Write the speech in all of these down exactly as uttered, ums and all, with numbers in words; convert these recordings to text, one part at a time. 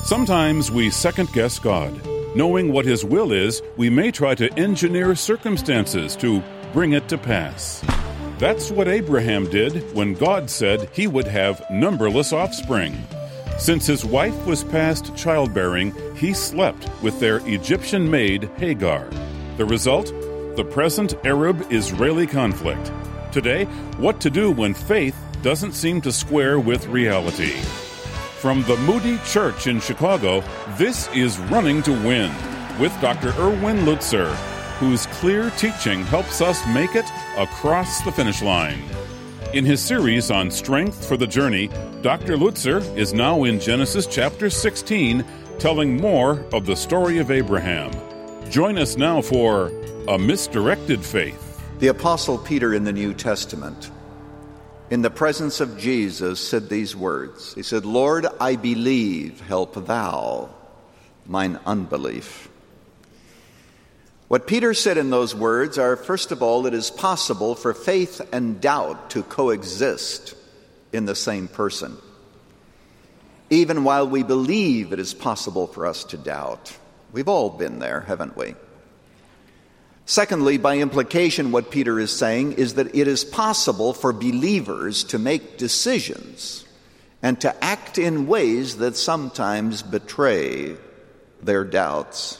Sometimes we second-guess God. Knowing what His will is, we may try to engineer circumstances to bring it to pass. That's what Abraham did when God said he would have numberless offspring. Since his wife was past childbearing, he slept with their Egyptian maid Hagar. The result? The present Arab-Israeli conflict. Today, what to do when faith doesn't seem to square with reality. From the Moody Church in Chicago, this is Running to Win with Doctor Erwin Lutzer, whose clear teaching helps us make it across the finish line. In his series on Strength for the Journey, Doctor Lutzer is now in Genesis chapter sixteen, telling more of the story of Abraham. Join us now for A Misdirected Faith. The Apostle Peter in the New Testament, in the presence of Jesus, said these words. He said, "Lord, I believe, help thou mine unbelief." What Peter said in those words are, first of all, it is possible for faith and doubt to coexist in the same person. Even while we believe, it is possible for us to doubt. We've all been there, haven't we? Secondly, by implication, what Peter is saying is that it is possible for believers to make decisions and to act in ways that sometimes betray their doubts.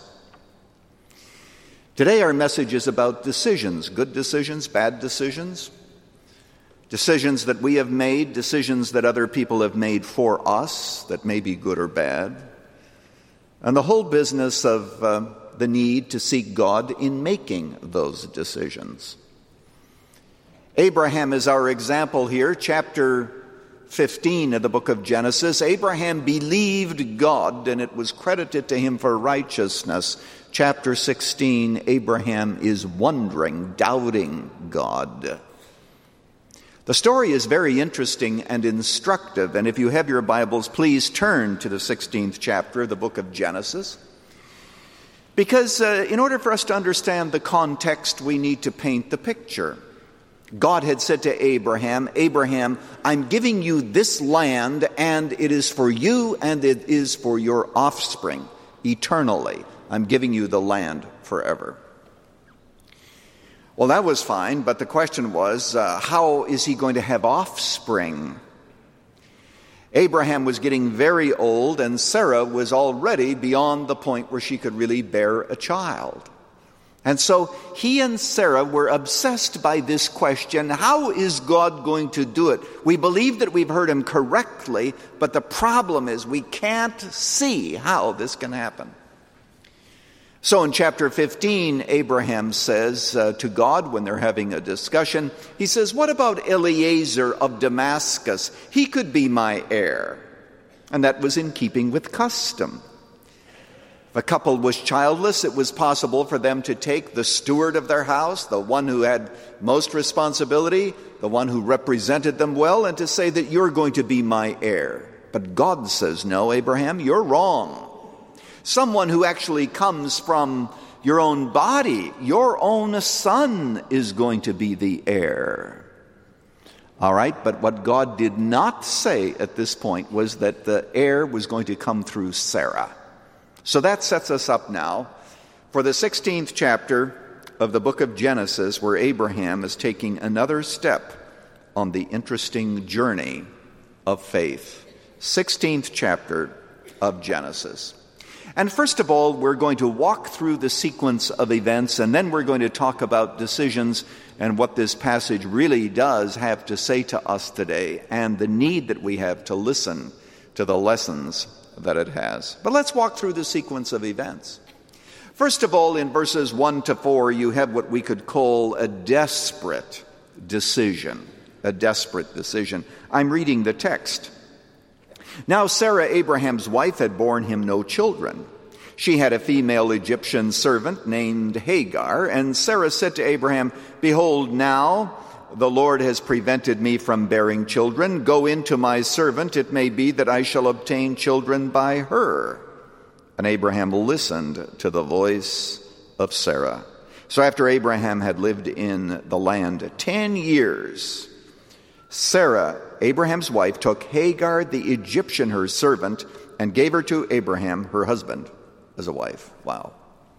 Today our message is about decisions, good decisions, bad decisions, decisions that we have made, decisions that other people have made for us that may be good or bad, and the whole business of uh, the need to seek God in making those decisions. Abraham is our example here, chapter fifteen of the book of Genesis. Abraham believed God, and it was credited to him for righteousness. Chapter sixteen, Abraham is wondering, doubting God. The story is very interesting and instructive, and if you have your Bibles, please turn to the sixteenth chapter of the book of Genesis. Because uh, in order for us to understand the context, we need to paint the picture. God had said to Abraham, Abraham, I'm giving you this land, and it is for you, and it is for your offspring eternally. I'm giving you the land forever. Well, that was fine, but the question was, uh, how is he going to have offspring? Abraham was getting very old, and Sarah was already beyond the point where she could really bear a child. And so he and Sarah were obsessed by this question, how is God going to do it? We believe that we've heard him correctly, but the problem is we can't see how this can happen. So in chapter fifteen, Abraham says uh, to God when they're having a discussion, he says, what about Eliezer of Damascus? He could be my heir. And that was in keeping with custom. If a couple was childless, it was possible for them to take the steward of their house, the one who had most responsibility, the one who represented them well, and to say that you're going to be my heir. But God says, no, Abraham, you're wrong. Someone who actually comes from your own body, your own son is going to be the heir. All right, but what God did not say at this point was that the heir was going to come through Sarah. So that sets us up now for the sixteenth chapter of the book of Genesis, where Abraham is taking another step on the interesting journey of faith. sixteenth chapter of Genesis. And first of all, we're going to walk through the sequence of events, and then we're going to talk about decisions and what this passage really does have to say to us today, and the need that we have to listen to the lessons that it has. But let's walk through the sequence of events. First of all, in verses one to four, you have what we could call a desperate decision. A desperate decision. I'm reading the text. Now Sarah, Abraham's wife, had borne him no children. She had a female Egyptian servant named Hagar, and Sarah said to Abraham, Behold, now the Lord has prevented me from bearing children. Go in to my servant. It may be that I shall obtain children by her. And Abraham listened to the voice of Sarah. So after Abraham had lived in the land ten years, Sarah, Abraham's wife, took Hagar the Egyptian, her servant, and gave her to Abraham, her husband, as a wife. Wow.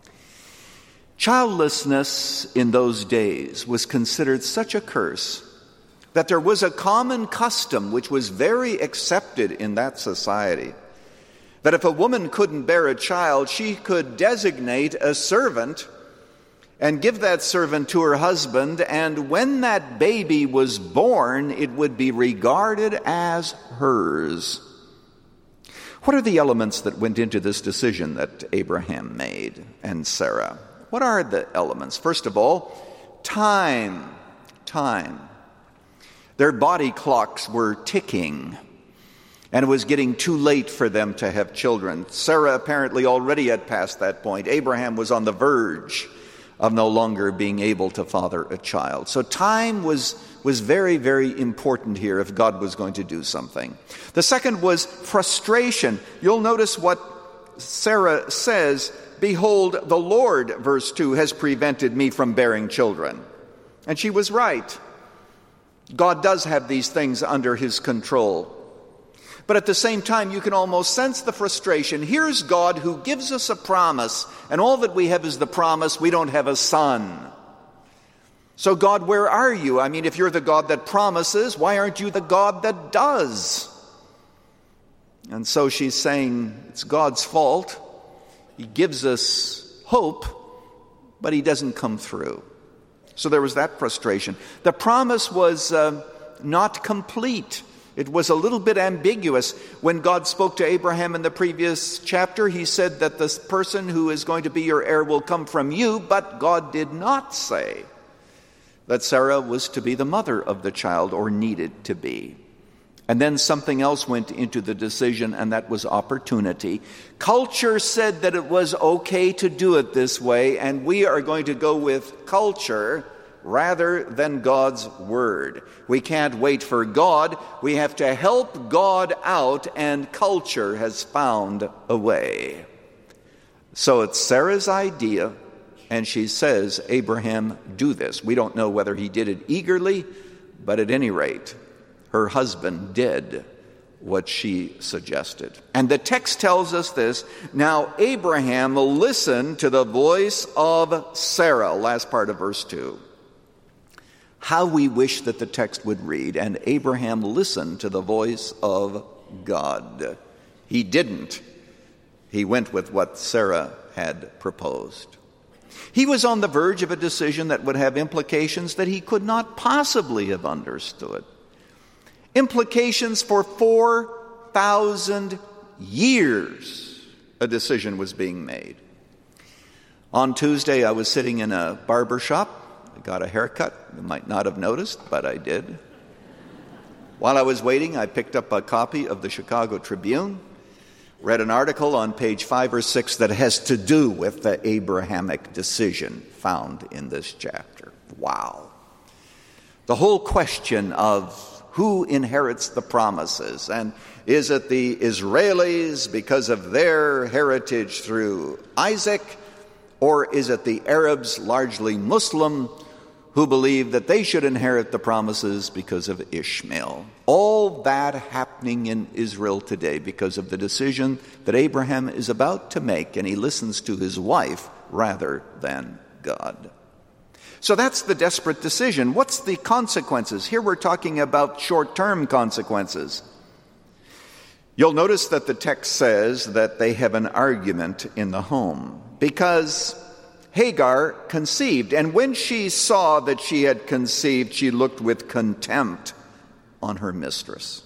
Childlessness in those days was considered such a curse that there was a common custom which was very accepted in that society, that if a woman couldn't bear a child, she could designate a servant and give that servant to her husband, and when that baby was born, it would be regarded as hers. What are the elements that went into this decision that Abraham made and Sarah? What are the elements? First of all, time. Time. Their body clocks were ticking, and it was getting too late for them to have children. Sarah apparently already had passed that point. Abraham was on the verge of no longer being able to father a child. So time was, was very, very important here if God was going to do something. The second was frustration. You'll notice what Sarah says, "Behold, the Lord," verse two, "has prevented me from bearing children." And she was right. God does have these things under his control. But at the same time, you can almost sense the frustration. Here's God who gives us a promise, and all that we have is the promise. We don't have a son. So God, where are you? I mean, if you're the God that promises, why aren't you the God that does? And so she's saying it's God's fault. He gives us hope, but he doesn't come through. So there was that frustration. The promise was uh, not complete. It was a little bit ambiguous. When God spoke to Abraham in the previous chapter, he said that this person who is going to be your heir will come from you, but God did not say that Sarah was to be the mother of the child or needed to be. And then something else went into the decision, and that was opportunity. Culture said that it was okay to do it this way, and we are going to go with culture rather than God's word. We can't wait for God. We have to help God out, and culture has found a way. So it's Sarah's idea, and she says, Abraham, do this. We don't know whether he did it eagerly, but at any rate, her husband did what she suggested. And the text tells us this: now Abraham listened to the voice of Sarah, last part of verse two. How we wish that the text would read, and Abraham listened to the voice of God. He didn't. He went with what Sarah had proposed. He was on the verge of a decision that would have implications that he could not possibly have understood. Implications for four thousand years, a decision was being made. On Tuesday, I was sitting in a barber shop. I got a haircut. You might not have noticed, but I did. While I was waiting, I picked up a copy of the Chicago Tribune, read an article on page five or six that has to do with the Abrahamic decision found in this chapter. Wow. The whole question of who inherits the promises, and is it the Israelis because of their heritage through Isaac, or is it the Arabs, largely Muslim, who believe that they should inherit the promises because of Ishmael? All that happening in Israel today because of the decision that Abraham is about to make, and he listens to his wife rather than God. So that's the desperate decision. What's the consequences? Here we're talking about short-term consequences. You'll notice that the text says that they have an argument in the home because Hagar conceived, and when she saw that she had conceived, she looked with contempt on her mistress.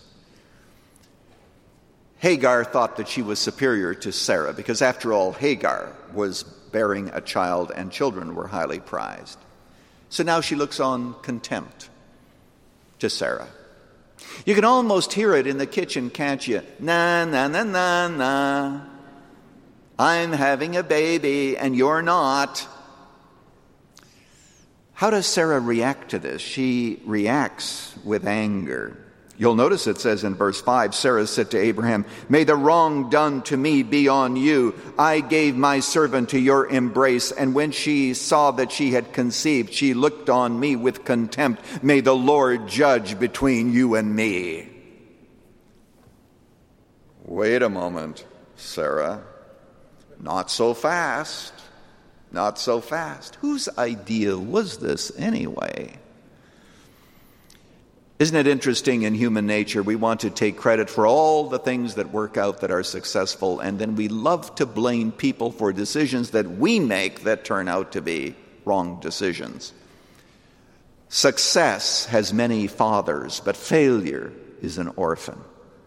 Hagar thought that she was superior to Sarah because, after all, Hagar was bearing a child and children were highly prized. So now she looks on contempt to Sarah. You can almost hear it in the kitchen, can't you? Na, na, na, na, na. I'm having a baby and you're not. How does Sarah react to this? She reacts with anger. You'll notice it says in verse five, Sarah said to Abraham, may the wrong done to me be on you. I gave my servant to your embrace, and when she saw that she had conceived, she looked on me with contempt. May the Lord judge between you and me. Wait a moment, Sarah. Not so fast. Not so fast. Whose idea was this anyway? Isn't it interesting in human nature? We want to take credit for all the things that work out that are successful, and then we love to blame people for decisions that we make that turn out to be wrong decisions. Success has many fathers, but failure is an orphan.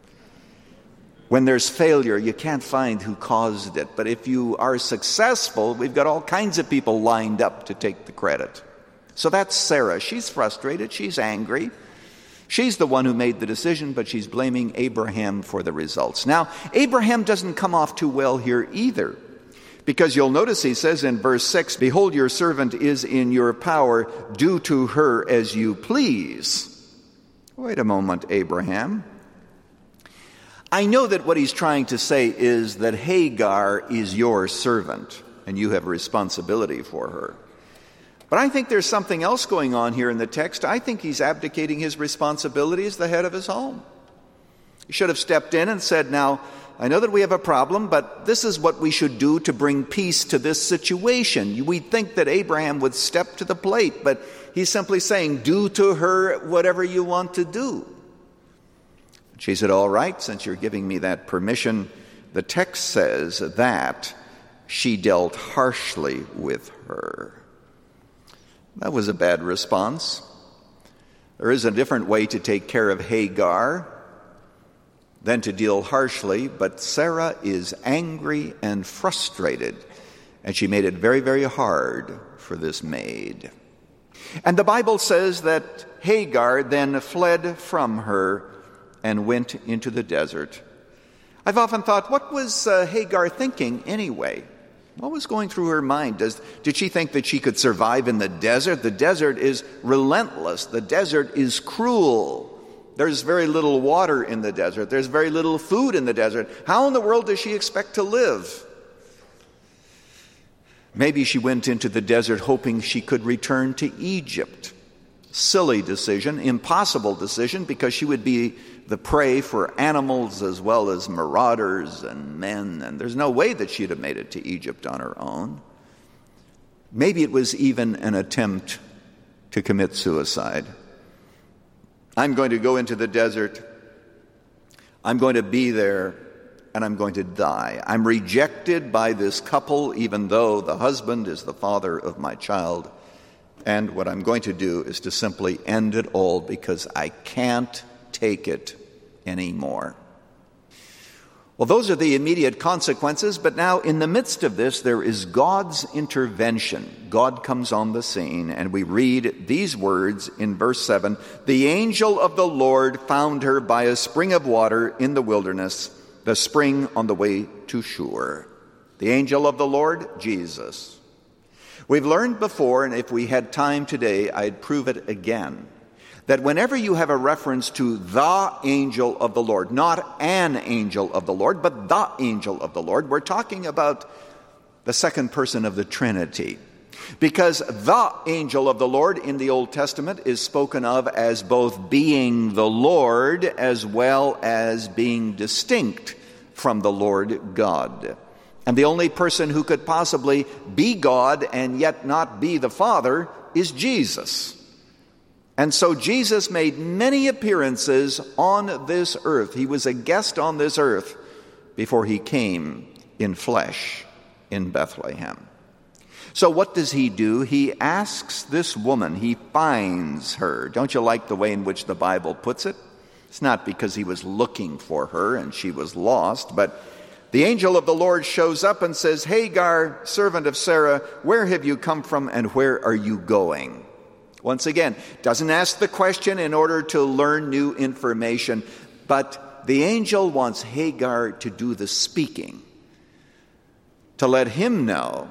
When there's failure, you can't find who caused it. But if you are successful, we've got all kinds of people lined up to take the credit. So that's Sarah. She's frustrated. She's angry. She's the one who made the decision, but she's blaming Abraham for the results. Now, Abraham doesn't come off too well here either, because you'll notice he says in verse six, "Behold, your servant is in your power. Do to her as you please." Wait a moment, Abraham. I know that what he's trying to say is that Hagar is your servant, and you have responsibility for her. But I think there's something else going on here in the text. I think he's abdicating his responsibility as the head of his home. He should have stepped in and said, "Now, I know that we have a problem, but this is what we should do to bring peace to this situation." We'd think that Abraham would step to the plate, but he's simply saying, "Do to her whatever you want to do." She said, "All right, since you're giving me that permission." The text says that she dealt harshly with her. That was a bad response. There is a different way to take care of Hagar than to deal harshly, but Sarah is angry and frustrated, and she made it very, very hard for this maid. And the Bible says that Hagar then fled from her and went into the desert. I've often thought, what was uh, Hagar thinking anyway? What was going through her mind? Does, did she think that she could survive in the desert? The desert is relentless. The desert is cruel. There's very little water in the desert. There's very little food in the desert. How in the world does she expect to live? Maybe she went into the desert hoping she could return to Egypt. Silly decision, impossible decision, because she would be the prey for animals as well as marauders and men, and there's no way that she'd have made it to Egypt on her own. Maybe it was even an attempt to commit suicide. I'm going to go into the desert. I'm going to be there, and I'm going to die. I'm rejected by this couple, even though the husband is the father of my child. And what I'm going to do is to simply end it all because I can't take it anymore. Well, those are the immediate consequences, but now in the midst of this, there is God's intervention. God comes on the scene, and we read these words in verse seven. "The angel of the Lord found her by a spring of water in the wilderness, the spring on the way to Shur." The angel of the Lord, Jesus. We've learned before, and if we had time today, I'd prove it again, that whenever you have a reference to the angel of the Lord, not an angel of the Lord, but the angel of the Lord, we're talking about the second person of the Trinity. Because the angel of the Lord in the Old Testament is spoken of as both being the Lord as well as being distinct from the Lord God. And the only person who could possibly be God and yet not be the Father is Jesus. And so Jesus made many appearances on this earth. He was a guest on this earth before he came in flesh in Bethlehem. So what does he do? He asks this woman, he finds her. Don't you like the way in which the Bible puts it? It's not because he was looking for her and she was lost, but the angel of the Lord shows up and says, "Hagar, servant of Sarah, where have you come from and where are you going?" Once again, doesn't ask the question in order to learn new information, but the angel wants Hagar to do the speaking, to let him know,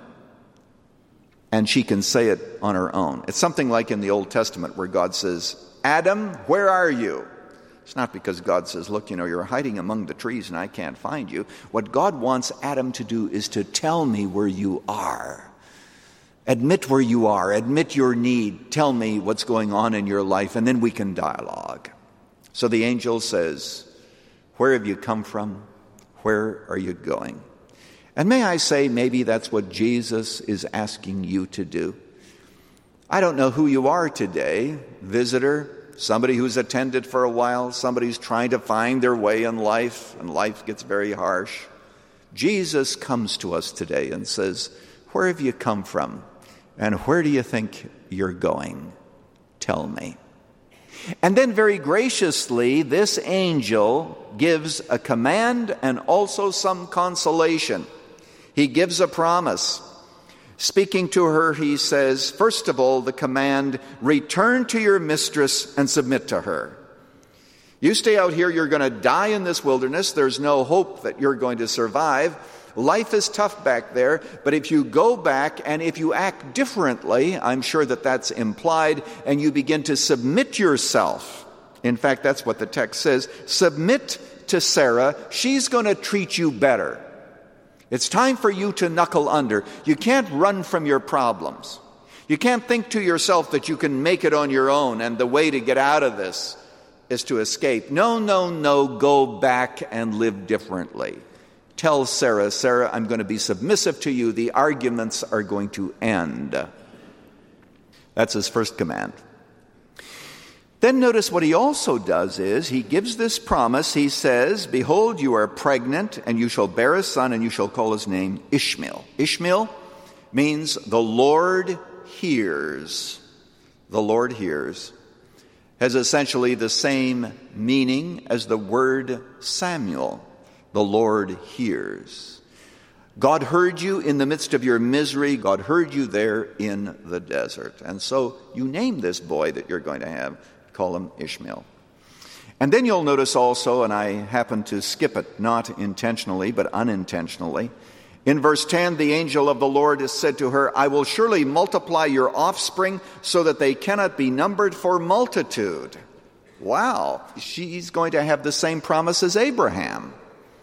and she can say it on her own. It's something like in the Old Testament where God says, "Adam, where are you?" It's not because God says, "Look, you know, you're hiding among the trees and I can't find you." What God wants Adam to do is to tell me where you are. Admit where you are. Admit your need. Tell me what's going on in your life, and then we can dialogue. So the angel says, "Where have you come from? Where are you going? And may I say, maybe that's what Jesus is asking you to do. I don't know who you are today, visitor, somebody who's attended for a while, somebody who's trying to find their way in life, and life gets very harsh. Jesus comes to us today and says, where have you come from? And where do you think you're going? Tell me. And then very graciously, this angel gives a command and also some consolation. He gives a promise. Speaking to her, he says, first of all, the command, return to your mistress and submit to her. You stay out here, you're going to die in this wilderness. There's no hope that you're going to survive. Life is tough back there, but if you go back and if you act differently, I'm sure that that's implied, and you begin to submit yourself. In fact, that's what the text says. Submit to Sarah. She's going to treat you better. It's time for you to knuckle under. You can't run from your problems. You can't think to yourself that you can make it on your own and the way to get out of this is to escape. No, no, no, go back and live differently. Tell Sarah, Sarah, I'm going to be submissive to you. The arguments are going to end. That's his first command. Then notice what he also does is he gives this promise. He says, behold, you are pregnant, and you shall bear a son, and you shall call his name Ishmael. Ishmael means the Lord hears. The Lord hears. Has essentially the same meaning as the word Samuel. The Lord hears. God heard you in the midst of your misery. God heard you there in the desert. And so you name this boy that you're going to have. Call him Ishmael. And then you'll notice also, and I happen to skip it, not intentionally, but unintentionally. In verse ten, the angel of the Lord has said to her, I will surely multiply your offspring so that they cannot be numbered for multitude. Wow. She's going to have the same promise as Abraham.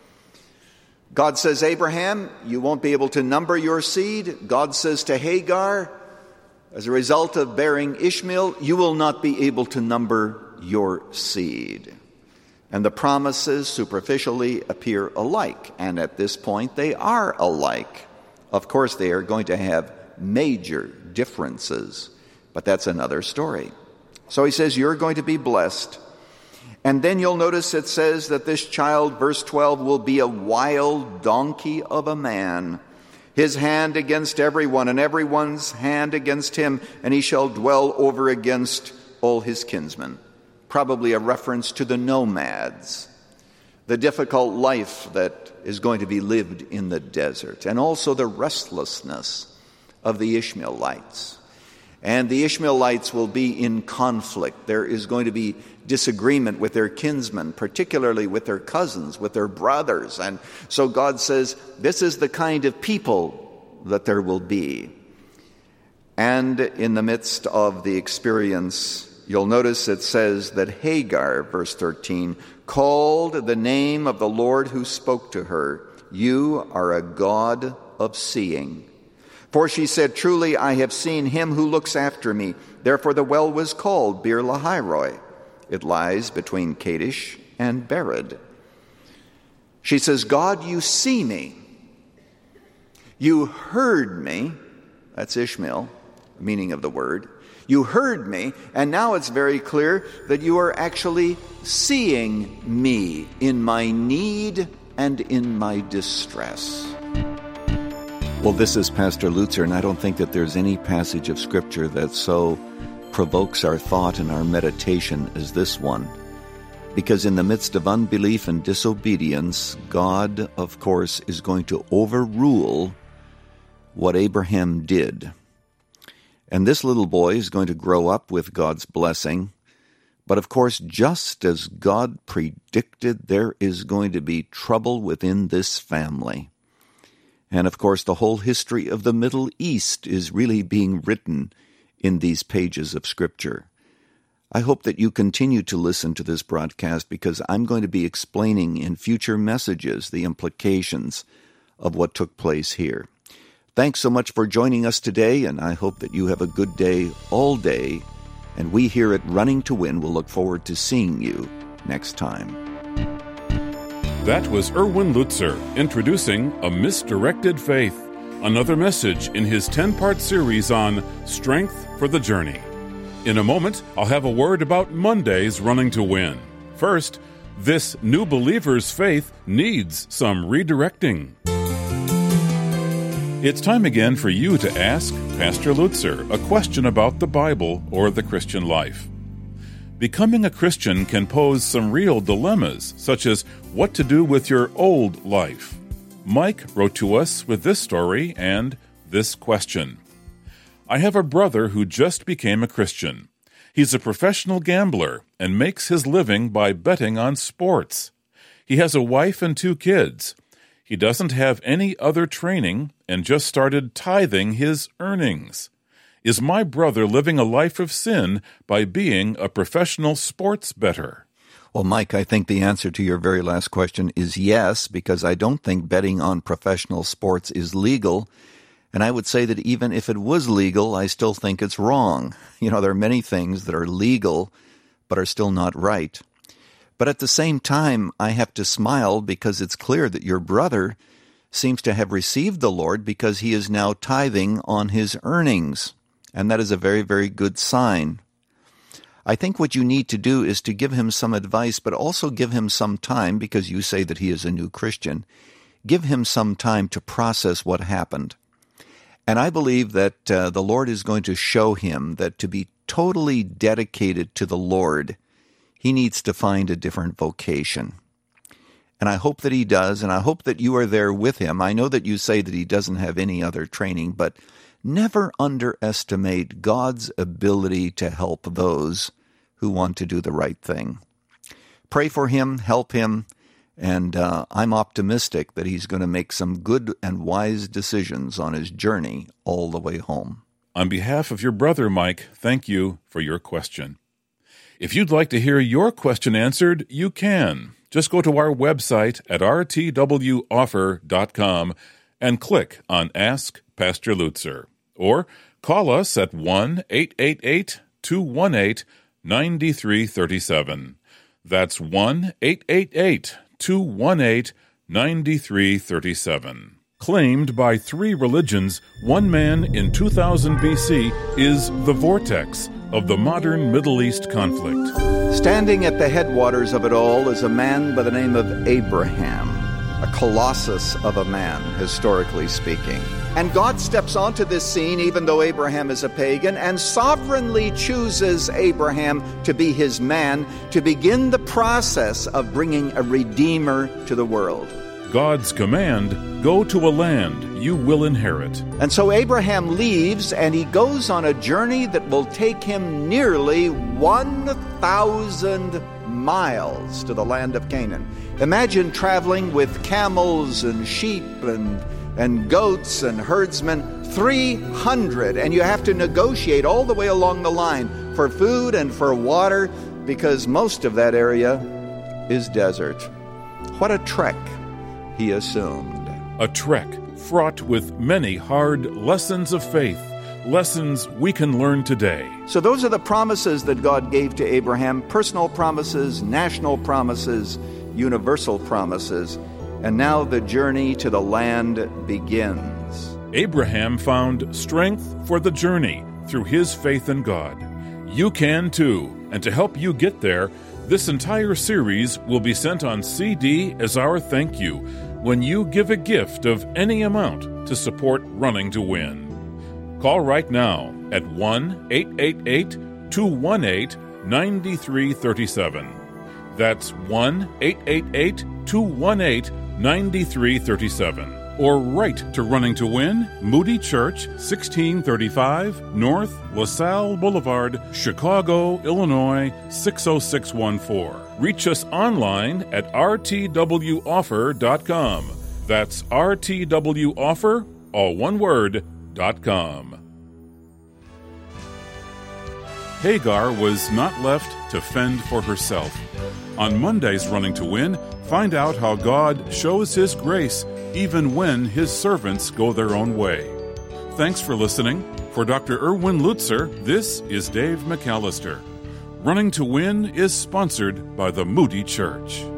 God says, Abraham, you won't be able to number your seed. God says to Hagar, as a result of bearing Ishmael, you will not be able to number your seed. And the promises superficially appear alike. And at this point, they are alike. Of course, they are going to have major differences. But that's another story. So he says, you're going to be blessed. And then you'll notice it says that this child, verse twelve, will be a wild donkey of a man. His hand against everyone, and everyone's hand against him, and he shall dwell over against all his kinsmen. Probably a reference to the nomads, the difficult life that is going to be lived in the desert, and also the restlessness of the Ishmaelites. And the Ishmaelites will be in conflict. There is going to be disagreement with their kinsmen, particularly with their cousins, with their brothers. And so God says, this is the kind of people that there will be. And in the midst of the experience, you'll notice it says that Hagar, verse thirteen, called the name of the Lord who spoke to her, you are a God of seeing. For she said, truly I have seen him who looks after me. Therefore the well was called Beer Lahairoi. It lies between Kadesh and Bered. She says, God, you see me. You heard me. That's Ishmael, meaning of the word. You heard me, and now it's very clear that you are actually seeing me in my need and in my distress. Well, this is Pastor Lutzer, and I don't think that there's any passage of Scripture that so provokes our thought and our meditation as this one. Because in the midst of unbelief and disobedience, God, of course, is going to overrule what Abraham did. And this little boy is going to grow up with God's blessing. But of course, just as God predicted, there is going to be trouble within this family. And of course, the whole history of the Middle East is really being written in these pages of Scripture. I hope that you continue to listen to this broadcast because I'm going to be explaining in future messages the implications of what took place here. Thanks so much for joining us today, and I hope that you have a good day all day, and we here at Running to Win will look forward to seeing you next time. That was Erwin Lutzer introducing A Misdirected Faith, another message in his ten-part series on Strength for the Journey. In a moment, I'll have a word about Monday's Running to Win. First, this new believer's faith needs some redirecting. It's time again for you to ask Pastor Lutzer a question about the Bible or the Christian life. Becoming a Christian can pose some real dilemmas, such as what to do with your old life. Mike wrote to us with this story and this question. I have a brother who just became a Christian. He's a professional gambler and makes his living by betting on sports. He has a wife and two kids. He doesn't have any other training and just started tithing his earnings. Is my brother living a life of sin by being a professional sports bettor? Well, Mike, I think the answer to your very last question is yes, because I don't think betting on professional sports is legal. And I would say that even if it was legal, I still think it's wrong. You know, there are many things that are legal but are still not right. But at the same time, I have to smile because it's clear that your brother seems to have received the Lord because he is now tithing on his earnings. And that is a very, very good sign. I think what you need to do is to give him some advice, but also give him some time, because you say that he is a new Christian. Give him some time to process what happened. And I believe that uh, the Lord is going to show him that to be totally dedicated to the Lord, he needs to find a different vocation. And I hope that he does, and I hope that you are there with him. I know that you say that he doesn't have any other training, but never underestimate God's ability to help those who want to do the right thing. Pray for him, help him, and uh, I'm optimistic that he's going to make some good and wise decisions on his journey all the way home. On behalf of your brother, Mike, thank you for your question. If you'd like to hear your question answered, you can. Just go to our website at r t w offer dot com and click on Ask Pastor Lutzer. Or call us at one eight eight eight, two one eight, nine three three seven. That's one eight eight eight, two one eight, nine three three seven. Claimed by three religions, one man in two thousand B C is the vortex of the modern Middle East conflict. Standing at the headwaters of it all is a man by the name of Abraham, a colossus of a man, historically speaking. And God steps onto this scene, even though Abraham is a pagan, and sovereignly chooses Abraham to be his man, to begin the process of bringing a redeemer to the world. God's command, go to a land you will inherit. And so Abraham leaves, and he goes on a journey that will take him nearly one thousand miles to the land of Canaan. Imagine traveling with camels and sheep and and goats and herdsmen, three hundred, and you have to negotiate all the way along the line for food and for water, because most of that area is desert. What a trek he assumed. A trek fraught with many hard lessons of faith, lessons we can learn today. So those are the promises that God gave to Abraham, personal promises, national promises, universal promises. And now the journey to the land begins. Abraham found strength for the journey through his faith in God. You can too. And to help you get there, this entire series will be sent on C D as our thank you when you give a gift of any amount to support Running to Win. Call right now at one eight eight eight, two one eight, nine three three seven. That's one eight eight eight, two one eight, nine three three seven. Or write to Running to Win, Moody Church, sixteen thirty-five North LaSalle Boulevard, Chicago, Illinois, six oh six one four. Reach us online at r t w offer dot com. That's r t w offer, all one word, dot com. Hagar was not left to fend for herself. On Monday's Running to Win, find out how God shows His grace even when His servants go their own way. Thanks for listening. For Doctor Erwin Lutzer, this is Dave McAllister. Running to Win is sponsored by the Moody Church.